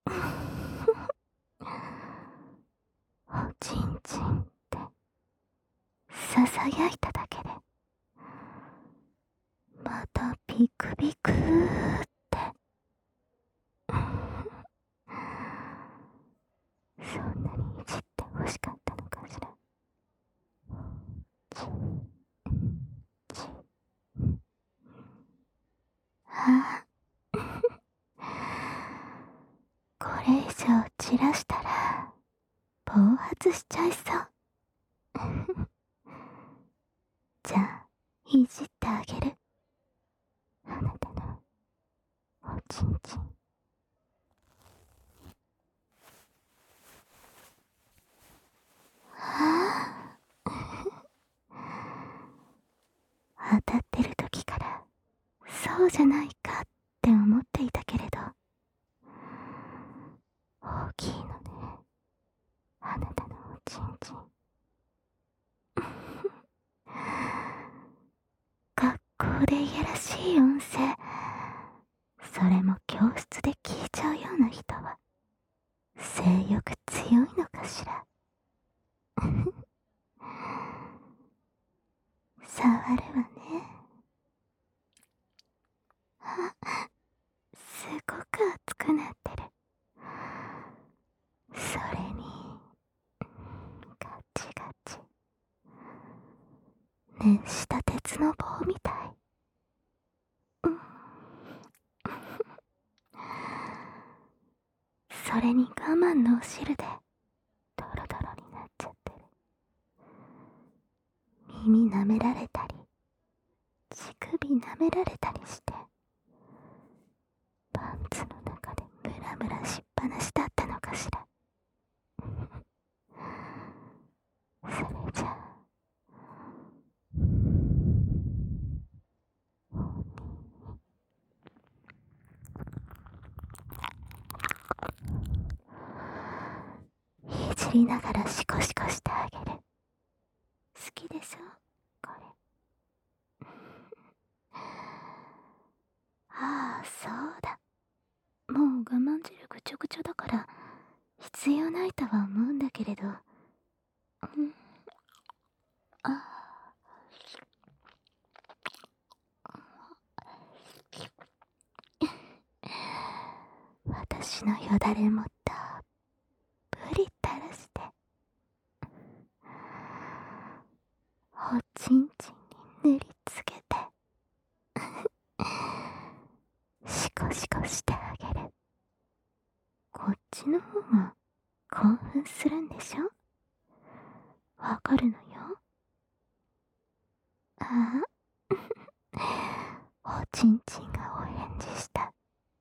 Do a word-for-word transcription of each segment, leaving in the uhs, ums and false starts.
おちんちんってささやいただけでまたビクビクーってそんなにいじって欲しかったのかしら。ちちあこれ以上散らしたら暴発しちゃいそうじゃあいじってあげる。あなたのおちんちん。はあ当たってる時からそうじゃないかって思っていたけれど大きいのね、あなたのおちんちん。学校でいやらしい音声、それも教室で聞いちゃうような人は性欲強いのかしら。触るわね。あ、すごく熱くなってる。それにガチガチ、熱した鉄の棒みたい。それに我慢のお汁でドロドロになっちゃってる。耳舐められたり乳首舐められたりしてパンツの中でムラムラしっぱなしだったのかしら。それじゃあいじりながらシコシコしてあげる。好きでしょこれ。ああそうだ、もう我慢汁ぐちょぐちょだから必要ないとは思うんだけれど、うん、あ私のよだれもたっぷり垂らしておちんちんに塗りつけてシコシコしてあげる。こっちの方が興奮するんでしょ。わかるのよ。ああおちんちんがお返事した。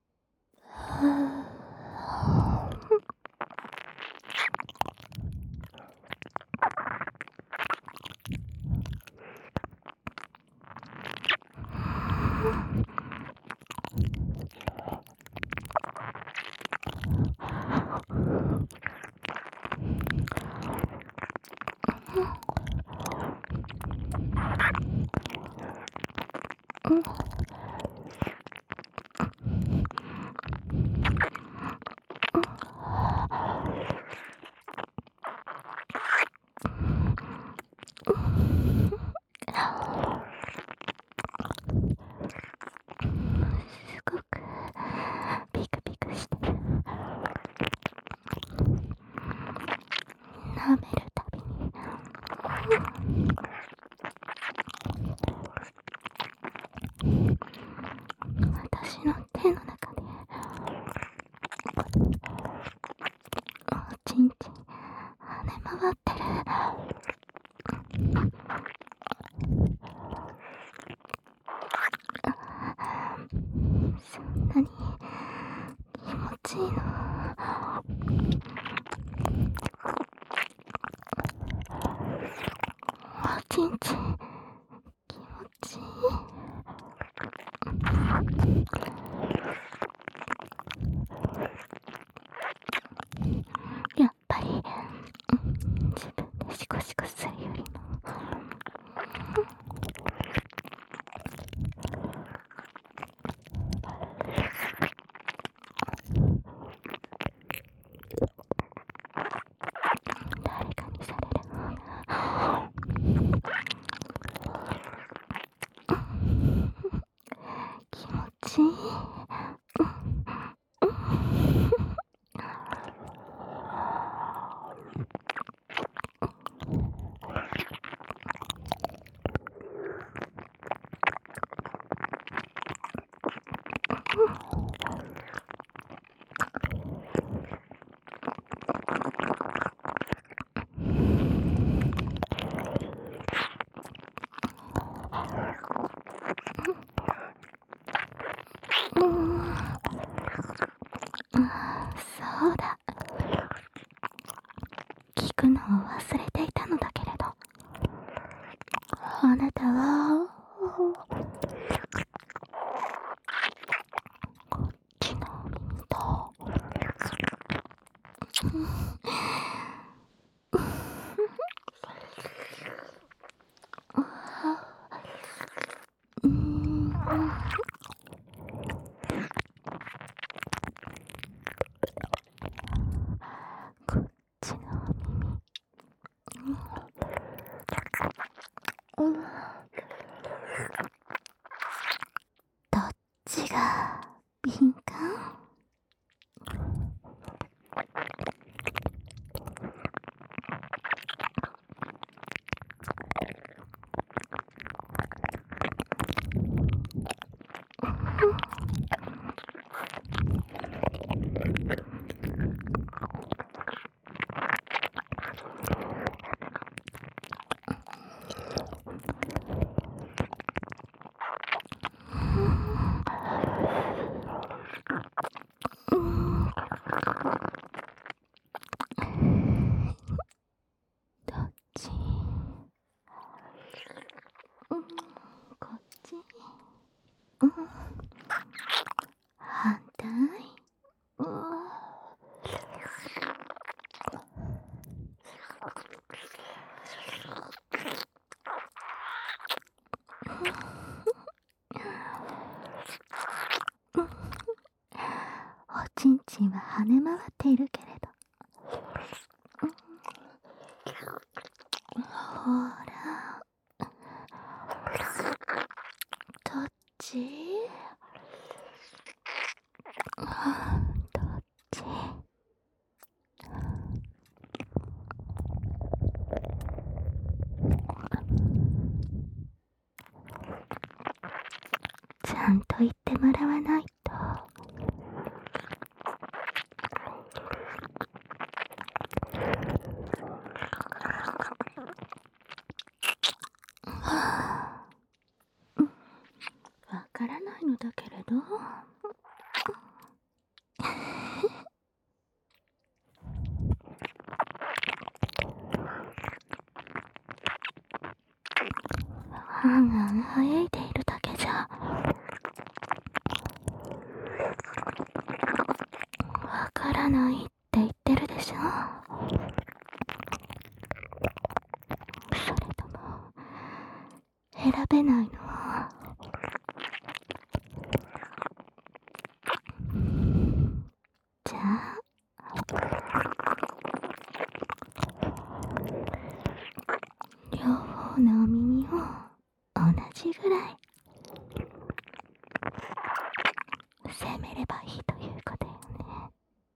すごくピクピクしてる。舐めるたびに私の手の中でおちんちん跳ね回ってる。そんなに気持ちいいの。おちんちん気持ちいい。やっぱり、うん、自分でシコシコするよりもそうだ、聞くのを忘れていたのだけれど、あなたはこっちの耳と、うーん、こっちの耳、うん、どっちが敏感？うん、どっち？うん、こっち？うん、反対？うん、おちんちんは跳ね回っているけれど、うん、ほら、どっち？どっち？ちゃんと言ってもらわないと。わからないのだけれど、はんはん早いているだけじゃわからないって言ってるでしょ。それとも選べないの？じゃあ両方のお耳を同じぐらい攻めればいいということよね。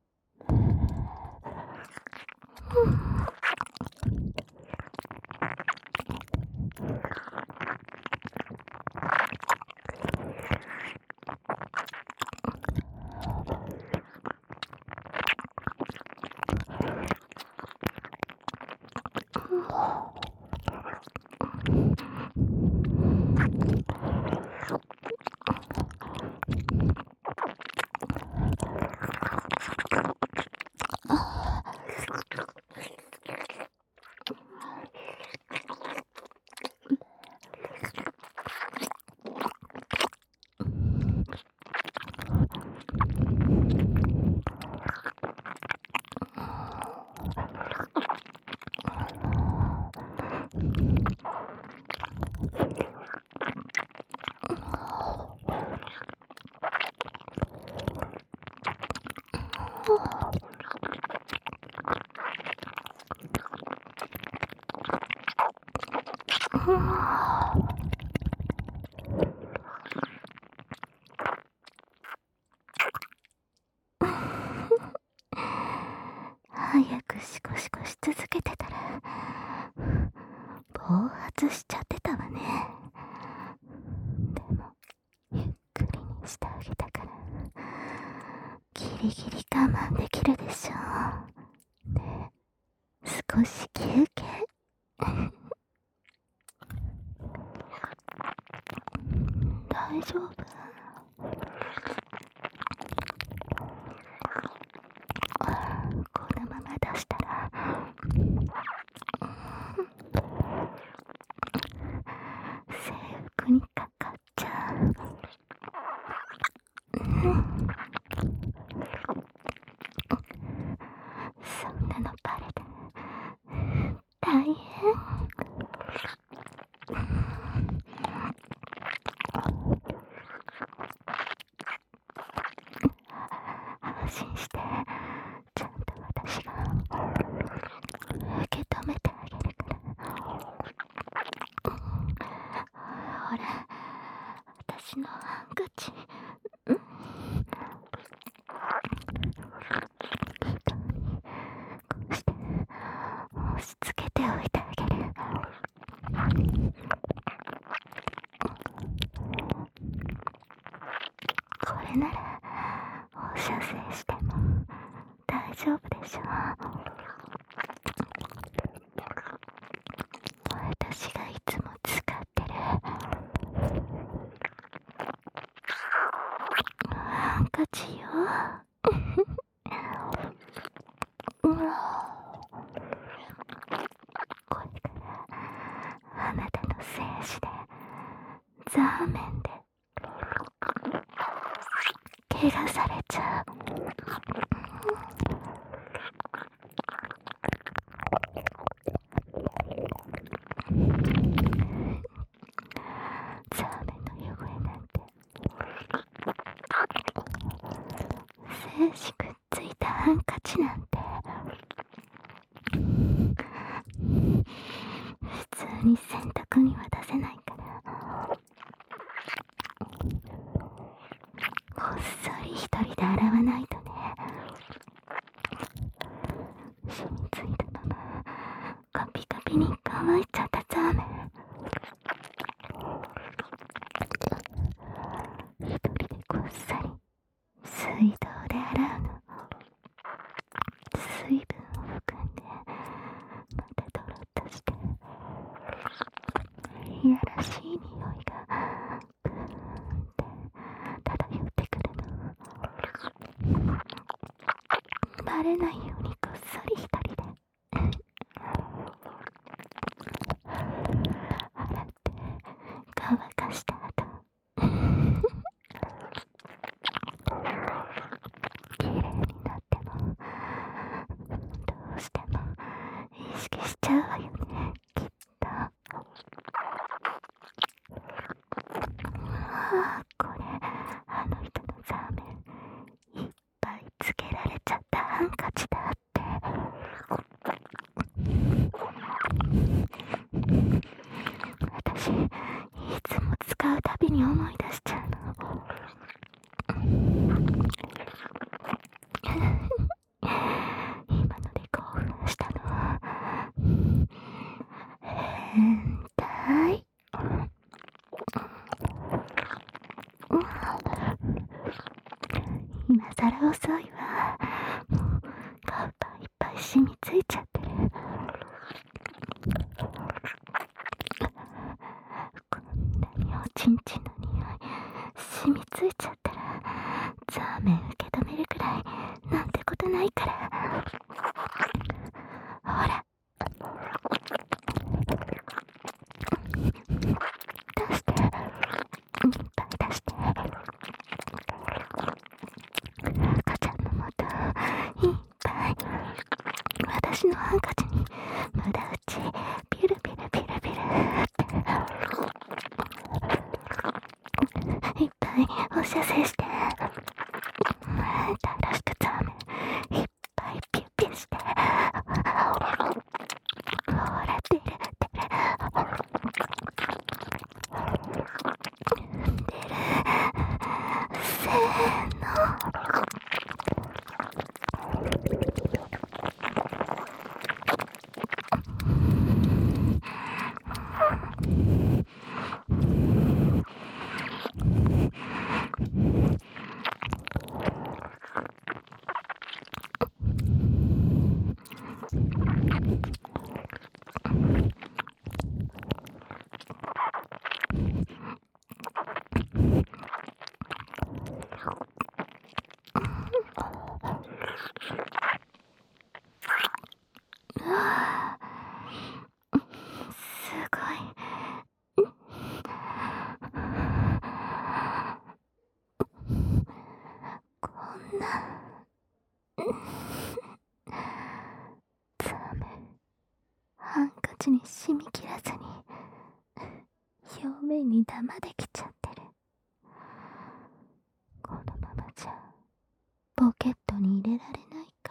早くシコシコし続けてたら暴発しちゃってたわね。でもゆっくりにしてあげたからギリギリ我慢できるでしょ。で、少し休憩大丈夫？あ丈夫でしょ。私がいつも使ってるハンカチよ。これからあなたの精子でザーメンで怪我されちゃう。ザーメンの汚れなんて精子くっついたハンカチなんて普通に洗濯には出せないからこっそり一人で洗わないとね。染みついたままカピカピに乾いちゃったザーメン一人でこっそり水道で洗うの。水分を含んでまたドロッとしていやらしい匂いがブーンって漂ってくるの。バレないようにこっそり一人で洗って乾かした後綺麗になってもどうしても意識しちゃうわよね、きっと。ああ、これあの人のザーメンいっぱいつけられちゃったハンカチだって。私いつも使うたびに思い出しちゃうの。今ので興奮したのは変態。今さら遅いわ。もうカウパーいっぱい染みついちゃってる。こんなにおちんちんの匂い染みついちゃったらザーメン受け止めるくらいなんてことないから。ほら出して、いっぱい出して。赤ちゃんのもといっぱい私のハンカチに無駄打ちピルピルピルピルっていっぱい放射線して正しくザーメンいっぱいピュピュして。ほら出る出る出る。せーの。すごい。こんなザーメンハンカチに染み切らずに表面にダマできちゃってる。このままじゃポケットに入れられないから。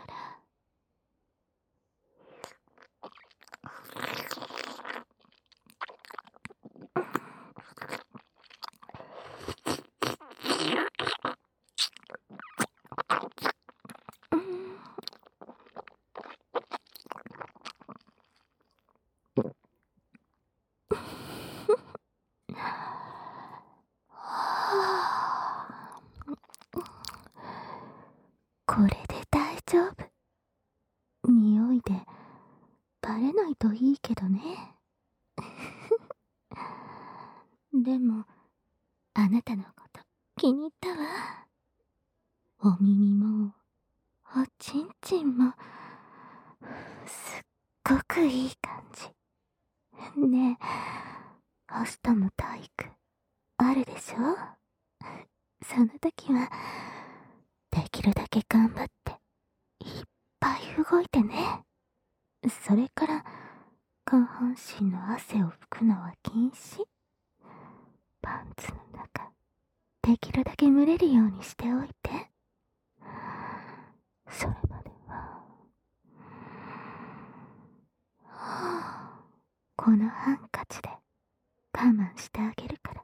これで大バレないといいけどね。でも、あなたのこと気に入ったわ。お耳も、おちんちんも、すっごくいい感じ。ねえ、明日も体育、あるでしょ？その時は、できるだけ頑張って、いっぱい動いてね。それから、下半身の汗を拭くのは禁止。パンツの中、できるだけ蒸れるようにしておいて。それまでは、はぁ、このハンカチで我慢してあげるから。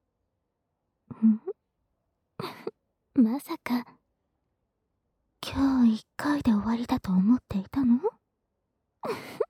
んまさか、今日一回で終わりだと思っていたの？